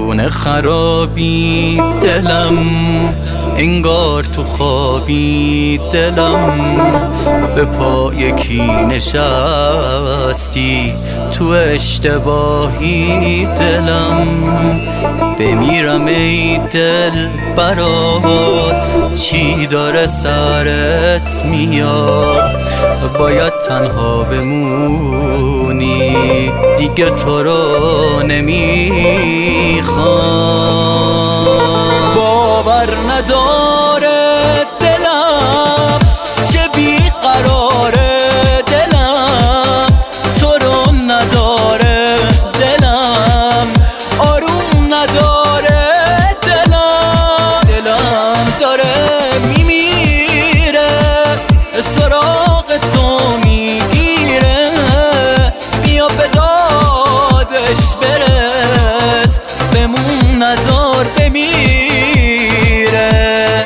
خونه خرابی دلم، انگار تو خوابی دلم، به پای کی نشستی تو اشتباهی دلم. بمیرم ای دل برات، چی داره سرت میاد؟ باید تنها بمونی، دیگه تو رو نمیخوام. باور نداره دلم، چه بیقراره دلم، تو رو نداره دلم، آروم نداره دلم. دلم داره میمیره، سراغ تو میگیره، بیا به دادش برس، بمون نزار بمیره.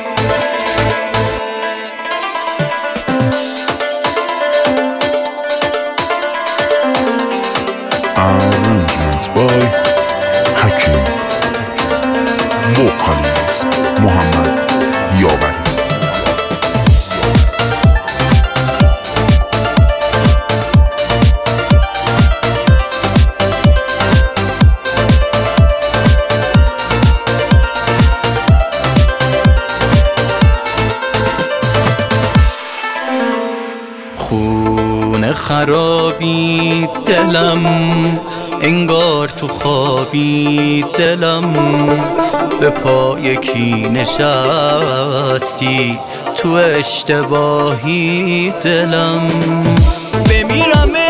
Arrangement by Hakim. Vocalist Muhammad Yobari. خونه خرابی دلم، انگار تو خوابی دلم، به پای کی نشستی تو اشتباهی دلم. بمیرم